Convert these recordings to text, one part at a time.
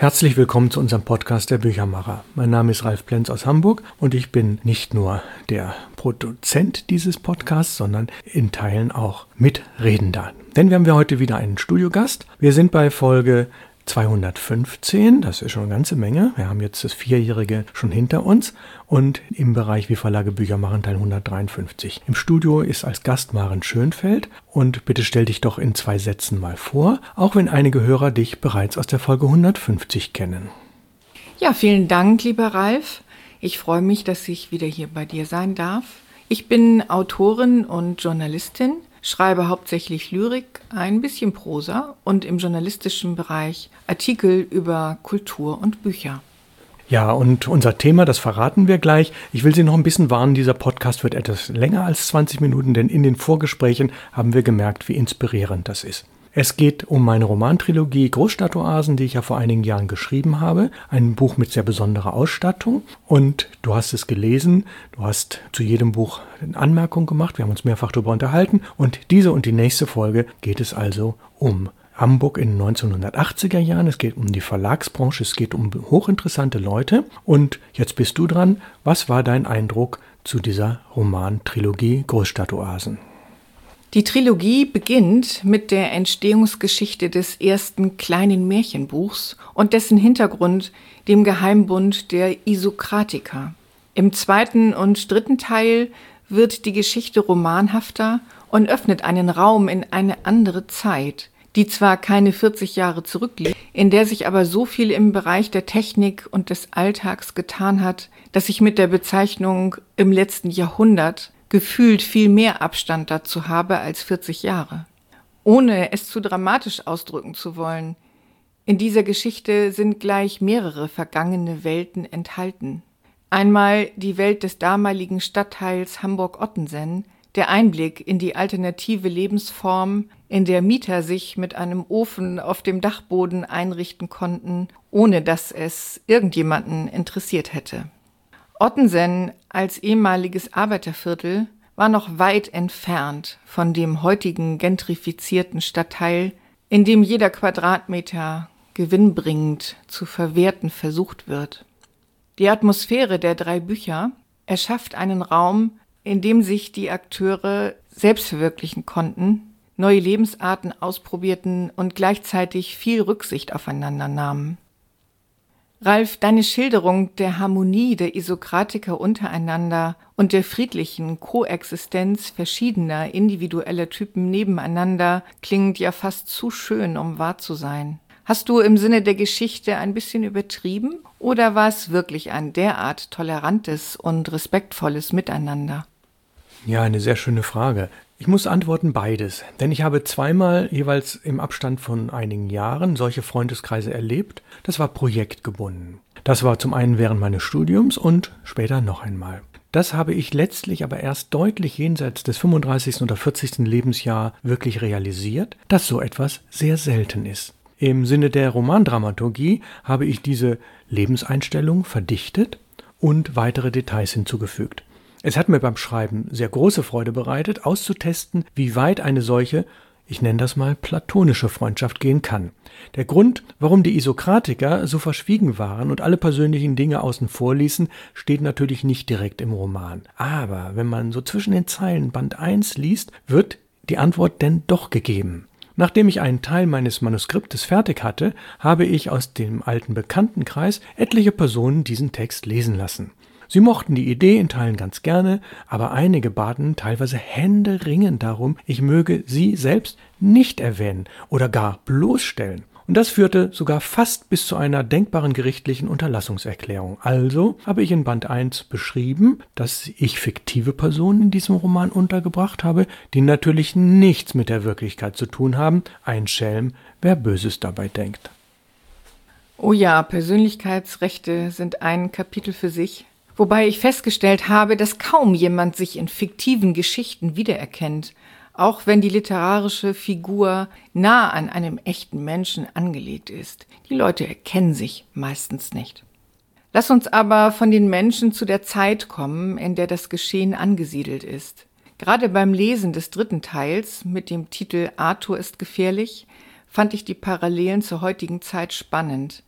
Herzlich willkommen zu unserem Podcast der Büchermacher. Mein Name ist Ralf Plenz aus Hamburg und ich bin nicht nur der Produzent dieses Podcasts, sondern in Teilen auch Mitredender. Denn wir haben heute wieder einen Studiogast. Wir sind bei Folge 215, das ist schon eine ganze Menge. Wir haben jetzt das 4-Jährige schon hinter uns und im Bereich Wie Verlage Bücher machen Teil 153. Im Studio ist als Gast Maren Schönfeld und bitte stell dich doch in 2 Sätzen mal vor, auch wenn einige Hörer dich bereits aus der Folge 150 kennen. Ja, vielen Dank, lieber Ralf. Ich freue mich, dass ich wieder hier bei dir sein darf. Ich bin Autorin und Journalistin, schreibe hauptsächlich Lyrik, ein bisschen Prosa und im journalistischen Bereich Artikel über Kultur und Bücher. Ja, und unser Thema, das verraten wir gleich. Ich will Sie noch ein bisschen warnen, dieser Podcast wird etwas länger als 20 Minuten, denn in den Vorgesprächen haben wir gemerkt, wie inspirierend das ist. Es geht um meine Romantrilogie Großstadtoasen, die ich ja vor einigen Jahren geschrieben habe. Ein Buch mit sehr besonderer Ausstattung. Und du hast es gelesen, du hast zu jedem Buch eine Anmerkung gemacht. Wir haben uns mehrfach darüber unterhalten. Und diese und die nächste Folge geht es also um Hamburg in den 1980er Jahren. Es geht um die Verlagsbranche, es geht um hochinteressante Leute. Und jetzt bist du dran. Was war dein Eindruck zu dieser Romantrilogie Großstadtoasen? Die Trilogie beginnt mit der Entstehungsgeschichte des ersten kleinen Märchenbuchs und dessen Hintergrund, dem Geheimbund der Isokratiker. Im 2. und 3. Teil wird die Geschichte romanhafter und öffnet einen Raum in eine andere Zeit, die zwar keine 40 Jahre zurückliegt, in der sich aber so viel im Bereich der Technik und des Alltags getan hat, dass ich mit der Bezeichnung im letzten Jahrhundert gefühlt viel mehr Abstand dazu habe als 40 Jahre. Ohne es zu dramatisch ausdrücken zu wollen, in dieser Geschichte sind gleich mehrere vergangene Welten enthalten. Einmal die Welt des damaligen Stadtteils Hamburg-Ottensen, der Einblick in die alternative Lebensform, in der Mieter sich mit einem Ofen auf dem Dachboden einrichten konnten, ohne dass es irgendjemanden interessiert hätte. Ottensen als ehemaliges Arbeiterviertel war noch weit entfernt von dem heutigen gentrifizierten Stadtteil, in dem jeder Quadratmeter gewinnbringend zu verwerten versucht wird. Die Atmosphäre der 3 Bücher erschafft einen Raum, in dem sich die Akteure selbst verwirklichen konnten, neue Lebensarten ausprobierten und gleichzeitig viel Rücksicht aufeinander nahmen. Ralf, deine Schilderung der Harmonie der Isokratiker untereinander und der friedlichen Koexistenz verschiedener individueller Typen nebeneinander klingt ja fast zu schön, um wahr zu sein. Hast du im Sinne der Geschichte ein bisschen übertrieben oder war es wirklich ein derart tolerantes und respektvolles Miteinander? Ja, eine sehr schöne Frage. Ich muss antworten beides, denn ich habe zweimal jeweils im Abstand von einigen Jahren solche Freundeskreise erlebt. Das war projektgebunden. Das war zum einen während meines Studiums und später noch einmal. Das habe ich letztlich aber erst deutlich jenseits des 35. oder 40. Lebensjahr wirklich realisiert, dass so etwas sehr selten ist. Im Sinne der Romandramaturgie habe ich diese Lebenseinstellung verdichtet und weitere Details hinzugefügt. Es hat mir beim Schreiben sehr große Freude bereitet, auszutesten, wie weit eine solche, ich nenne das mal, platonische Freundschaft gehen kann. Der Grund, warum die Isokratiker so verschwiegen waren und alle persönlichen Dinge außen vor ließen, steht natürlich nicht direkt im Roman. Aber wenn man so zwischen den Zeilen Band 1 liest, wird die Antwort denn doch gegeben. Nachdem ich einen Teil meines Manuskriptes fertig hatte, habe ich aus dem alten Bekanntenkreis etliche Personen diesen Text lesen lassen. Sie mochten die Idee in Teilen ganz gerne, aber einige baten teilweise händeringend darum, ich möge sie selbst nicht erwähnen oder gar bloßstellen. Und das führte sogar fast bis zu einer denkbaren gerichtlichen Unterlassungserklärung. Also habe ich in Band 1 beschrieben, dass ich fiktive Personen in diesem Roman untergebracht habe, die natürlich nichts mit der Wirklichkeit zu tun haben. Ein Schelm, wer Böses dabei denkt. Oh ja, Persönlichkeitsrechte sind ein Kapitel für sich. Wobei ich festgestellt habe, dass kaum jemand sich in fiktiven Geschichten wiedererkennt, auch wenn die literarische Figur nah an einem echten Menschen angelegt ist. Die Leute erkennen sich meistens nicht. Lass uns aber von den Menschen zu der Zeit kommen, in der das Geschehen angesiedelt ist. Gerade beim Lesen des 3. Teils mit dem Titel Arthur ist gefährlich, fand ich die Parallelen zur heutigen Zeit spannend.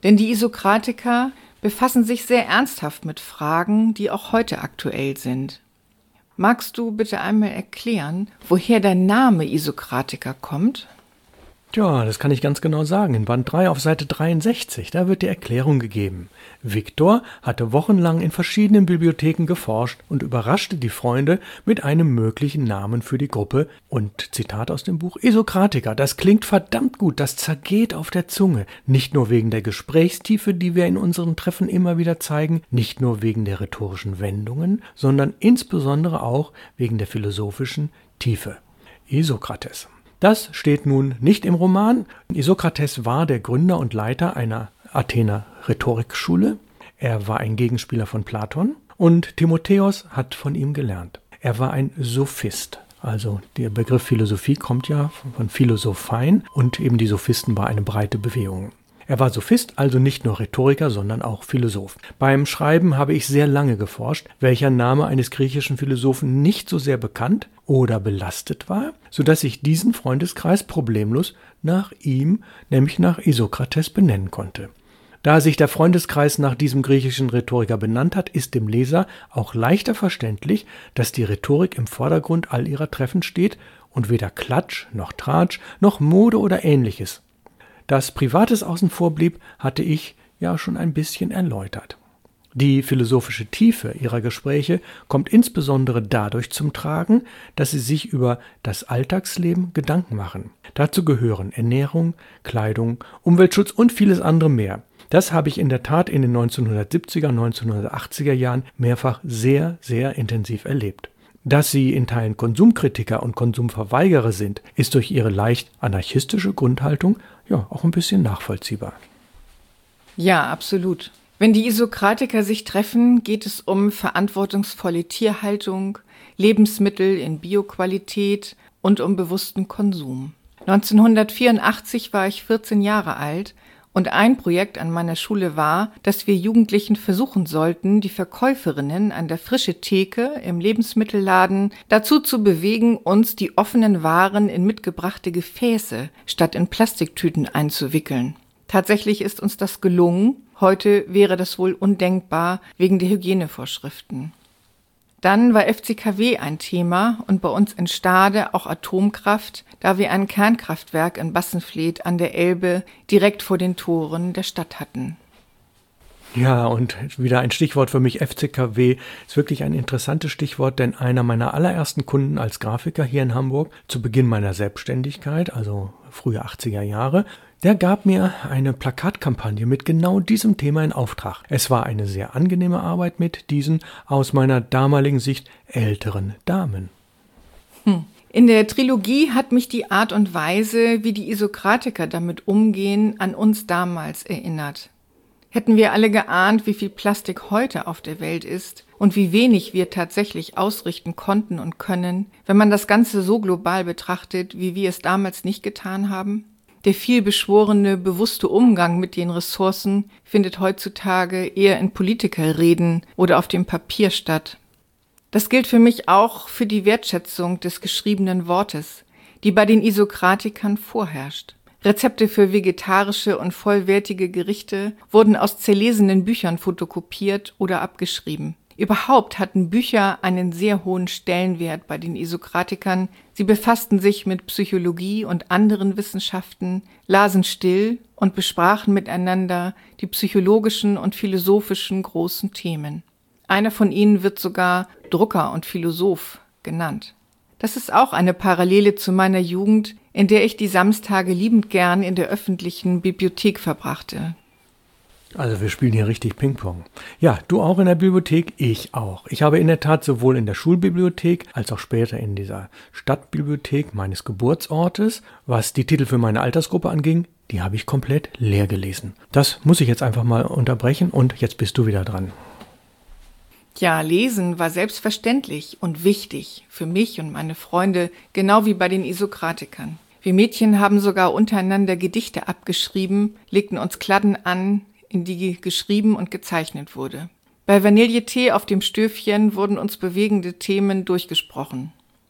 Denn die Isokratiker befassen sich sehr ernsthaft mit Fragen, die auch heute aktuell sind. Magst du bitte einmal erklären, woher der Name Isokratiker kommt? Ja, das kann ich ganz genau sagen. In Band 3 auf Seite 63, da wird die Erklärung gegeben. Viktor hatte wochenlang in verschiedenen Bibliotheken geforscht und überraschte die Freunde mit einem möglichen Namen für die Gruppe. Und Zitat aus dem Buch: Isokratiker, das klingt verdammt gut, das zergeht auf der Zunge. Nicht nur wegen der Gesprächstiefe, die wir in unseren Treffen immer wieder zeigen, nicht nur wegen der rhetorischen Wendungen, sondern insbesondere auch wegen der philosophischen Tiefe. Isokrates. Das steht nun nicht im Roman. Isokrates war der Gründer und Leiter einer Athener Rhetorikschule. Er war ein Gegenspieler von Platon und Timotheos hat von ihm gelernt. Er war ein Sophist. Also der Begriff Philosophie kommt ja von Philosophein und eben die Sophisten war eine breite Bewegung. Er war Sophist, also nicht nur Rhetoriker, sondern auch Philosoph. Beim Schreiben habe ich sehr lange geforscht, welcher Name eines griechischen Philosophen nicht so sehr bekannt oder belastet war, sodass ich diesen Freundeskreis problemlos nach ihm, nämlich nach Isokrates, benennen konnte. Da sich der Freundeskreis nach diesem griechischen Rhetoriker benannt hat, ist dem Leser auch leichter verständlich, dass die Rhetorik im Vordergrund all ihrer Treffen steht und weder Klatsch noch Tratsch noch Mode oder Ähnliches. Dass Privates außen vor blieb, hatte ich ja schon ein bisschen erläutert. Die philosophische Tiefe ihrer Gespräche kommt insbesondere dadurch zum Tragen, dass sie sich über das Alltagsleben Gedanken machen. Dazu gehören Ernährung, Kleidung, Umweltschutz und vieles andere mehr. Das habe ich in der Tat in den 1970er, 1980er Jahren mehrfach sehr, sehr intensiv erlebt. Dass sie in Teilen Konsumkritiker und Konsumverweigerer sind, ist durch ihre leicht anarchistische Grundhaltung ja auch ein bisschen nachvollziehbar. Ja, absolut. Wenn die Isokratiker sich treffen, geht es um verantwortungsvolle Tierhaltung, Lebensmittel in Bioqualität und um bewussten Konsum. 1984 war ich 14 Jahre alt und ein Projekt an meiner Schule war, dass wir Jugendlichen versuchen sollten, die Verkäuferinnen an der frischen Theke im Lebensmittelladen dazu zu bewegen, uns die offenen Waren in mitgebrachte Gefäße statt in Plastiktüten einzuwickeln. Tatsächlich ist uns das gelungen. Heute wäre das wohl undenkbar wegen der Hygienevorschriften. Dann war FCKW ein Thema und bei uns in Stade auch Atomkraft, da wir ein Kernkraftwerk in Bassenfleth an der Elbe direkt vor den Toren der Stadt hatten. Ja, und wieder ein Stichwort für mich, FCKW ist wirklich ein interessantes Stichwort, denn einer meiner allerersten Kunden als Grafiker hier in Hamburg zu Beginn meiner Selbstständigkeit, also frühe 80er Jahre, der gab mir eine Plakatkampagne mit genau diesem Thema in Auftrag. Es war eine sehr angenehme Arbeit mit diesen aus meiner damaligen Sicht älteren Damen. In der Trilogie hat mich die Art und Weise, wie die Isokratiker damit umgehen, an uns damals erinnert. Hätten wir alle geahnt, wie viel Plastik heute auf der Welt ist und wie wenig wir tatsächlich ausrichten konnten und können, wenn man das Ganze so global betrachtet, wie wir es damals nicht getan haben? Der vielbeschworene, bewusste Umgang mit den Ressourcen findet heutzutage eher in Politikerreden oder auf dem Papier statt. Das gilt für mich auch für die Wertschätzung des geschriebenen Wortes, die bei den Isokratikern vorherrscht. Rezepte für vegetarische und vollwertige Gerichte wurden aus zerlesenen Büchern fotokopiert oder abgeschrieben. Überhaupt hatten Bücher einen sehr hohen Stellenwert bei den Isokratikern. Sie befassten sich mit Psychologie und anderen Wissenschaften, lasen still und besprachen miteinander die psychologischen und philosophischen großen Themen. Einer von ihnen wird sogar Drucker und Philosoph genannt. Das ist auch eine Parallele zu meiner Jugend, in der ich die Samstage liebend gern in der öffentlichen Bibliothek verbrachte. Also wir spielen hier richtig Ping-Pong. Ja, du auch in der Bibliothek, ich auch. Ich habe in der Tat sowohl in der Schulbibliothek als auch später in dieser Stadtbibliothek meines Geburtsortes, was die Titel für meine Altersgruppe anging, die habe ich komplett leer gelesen. Das muss ich jetzt einfach mal unterbrechen und jetzt bist du wieder dran. Ja, Lesen war selbstverständlich und wichtig für mich und meine Freunde, genau wie bei den Isokratikern. Wir Mädchen haben sogar untereinander Gedichte abgeschrieben, legten uns Kladden an, in die geschrieben und gezeichnet wurde. Bei Vanilletee auf dem Stöfchen wurden uns bewegende Themen durchgesprochen.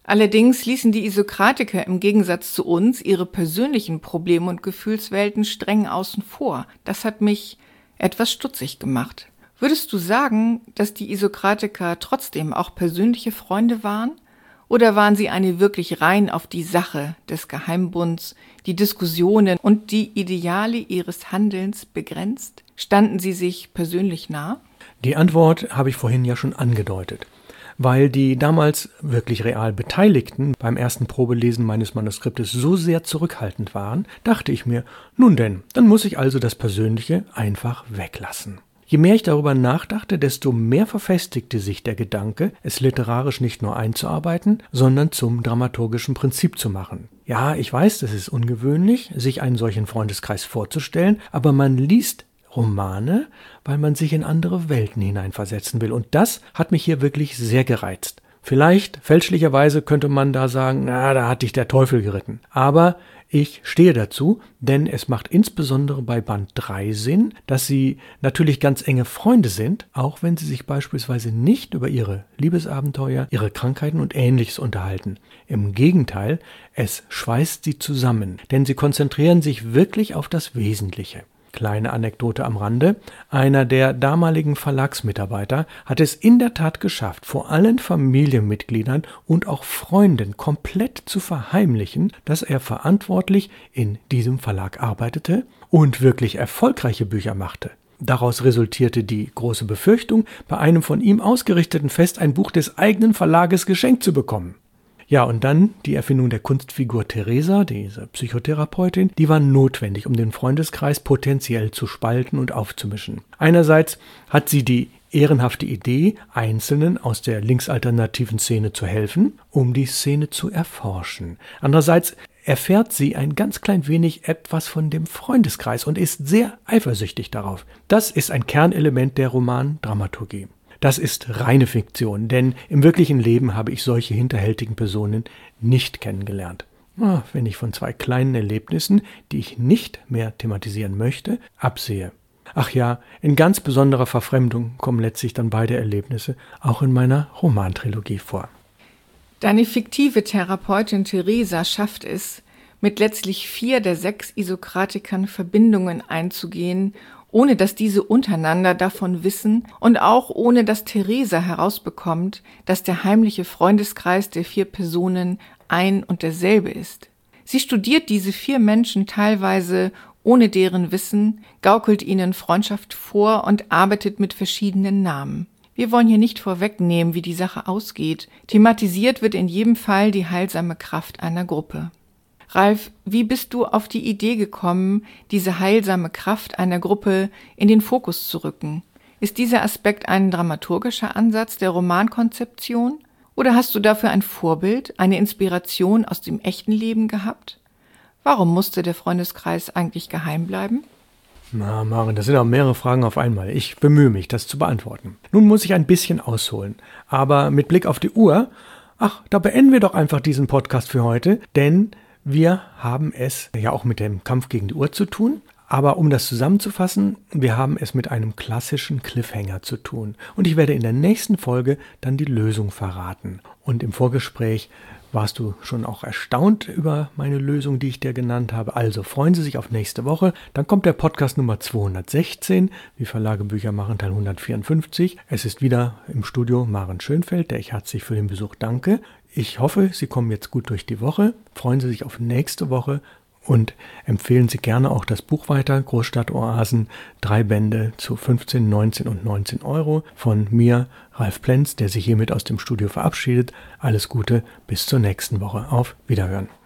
Allerdings ließen die Isokratiker im Gegensatz zu uns ihre persönlichen Probleme und Gefühlswelten streng außen vor. Das hat mich etwas stutzig gemacht. Würdest du sagen, dass die Isokratiker trotzdem auch persönliche Freunde waren? Oder waren sie eine wirklich rein auf die Sache des Geheimbunds, die Diskussionen und die Ideale ihres Handelns begrenzt? Standen sie sich persönlich nah? Die Antwort habe ich vorhin ja schon angedeutet. Weil die damals wirklich real Beteiligten beim ersten Probelesen meines Manuskriptes so sehr zurückhaltend waren, dachte ich mir, nun denn, dann muss ich also das Persönliche einfach weglassen. Je mehr ich darüber nachdachte, desto mehr verfestigte sich der Gedanke, es literarisch nicht nur einzuarbeiten, sondern zum dramaturgischen Prinzip zu machen. Ja, ich weiß, das ist ungewöhnlich, sich einen solchen Freundeskreis vorzustellen, aber man liest Romane, weil man sich in andere Welten hineinversetzen will. Und das hat mich hier wirklich sehr gereizt. Vielleicht, fälschlicherweise könnte man da sagen, na, da hat dich der Teufel geritten. Aber ich stehe dazu, denn es macht insbesondere bei Band 3 Sinn, dass sie natürlich ganz enge Freunde sind, auch wenn sie sich beispielsweise nicht über ihre Liebesabenteuer, ihre Krankheiten und Ähnliches unterhalten. Im Gegenteil, es schweißt sie zusammen, denn sie konzentrieren sich wirklich auf das Wesentliche. Kleine Anekdote am Rande. Einer der damaligen Verlagsmitarbeiter hat es in der Tat geschafft, vor allen Familienmitgliedern und auch Freunden komplett zu verheimlichen, dass er verantwortlich in diesem Verlag arbeitete und wirklich erfolgreiche Bücher machte. Daraus resultierte die große Befürchtung, bei einem von ihm ausgerichteten Fest ein Buch des eigenen Verlages geschenkt zu bekommen. Ja, und dann die Erfindung der Kunstfigur Theresa, diese Psychotherapeutin, die war notwendig, um den Freundeskreis potenziell zu spalten und aufzumischen. Einerseits hat sie die ehrenhafte Idee, Einzelnen aus der linksalternativen Szene zu helfen, um die Szene zu erforschen. Andererseits erfährt sie ein ganz klein wenig etwas von dem Freundeskreis und ist sehr eifersüchtig darauf. Das ist ein Kernelement der Romandramaturgie. Das ist reine Fiktion, denn im wirklichen Leben habe ich solche hinterhältigen Personen nicht kennengelernt. Wenn ich von zwei kleinen Erlebnissen, die ich nicht mehr thematisieren möchte, absehe. Ach ja, in ganz besonderer Verfremdung kommen letztlich dann beide Erlebnisse auch in meiner Romantrilogie vor. Deine fiktive Therapeutin Theresa schafft es, mit letztlich 4 der 6 Isokratikern Verbindungen einzugehen, ohne dass diese untereinander davon wissen und auch ohne dass Theresa herausbekommt, dass der heimliche Freundeskreis der 4 Personen ein und derselbe ist. Sie studiert diese 4 Menschen teilweise ohne deren Wissen, gaukelt ihnen Freundschaft vor und arbeitet mit verschiedenen Namen. Wir wollen hier nicht vorwegnehmen, wie die Sache ausgeht. Thematisiert wird in jedem Fall die heilsame Kraft einer Gruppe. Ralf, wie bist du auf die Idee gekommen, diese heilsame Kraft einer Gruppe in den Fokus zu rücken? Ist dieser Aspekt ein dramaturgischer Ansatz der Romankonzeption? Oder hast du dafür ein Vorbild, eine Inspiration aus dem echten Leben gehabt? Warum musste der Freundeskreis eigentlich geheim bleiben? Na, Maren, das sind auch mehrere Fragen auf einmal. Ich bemühe mich, das zu beantworten. Nun muss ich ein bisschen ausholen. Aber mit Blick auf die Uhr, da beenden wir doch einfach diesen Podcast für heute, denn wir haben es ja auch mit dem Kampf gegen die Uhr zu tun, aber um das zusammenzufassen, wir haben es mit einem klassischen Cliffhanger zu tun. Und ich werde in der nächsten Folge dann die Lösung verraten. Und im Vorgespräch warst du schon auch erstaunt über meine Lösung, die ich dir genannt habe. Also freuen Sie sich auf nächste Woche. Dann kommt der Podcast Nummer 216, wie Verlage Bücher machen, Teil 154. Es ist wieder im Studio Maren Schönfeld, der ich herzlich für den Besuch danke. Ich hoffe, Sie kommen jetzt gut durch die Woche. Freuen Sie sich auf nächste Woche und empfehlen Sie gerne auch das Buch weiter, Großstadtoasen, 3 Bände zu 15, 19 und 19 Euro von mir, Ralf Plenz, der sich hiermit aus dem Studio verabschiedet. Alles Gute, bis zur nächsten Woche. Auf Wiederhören.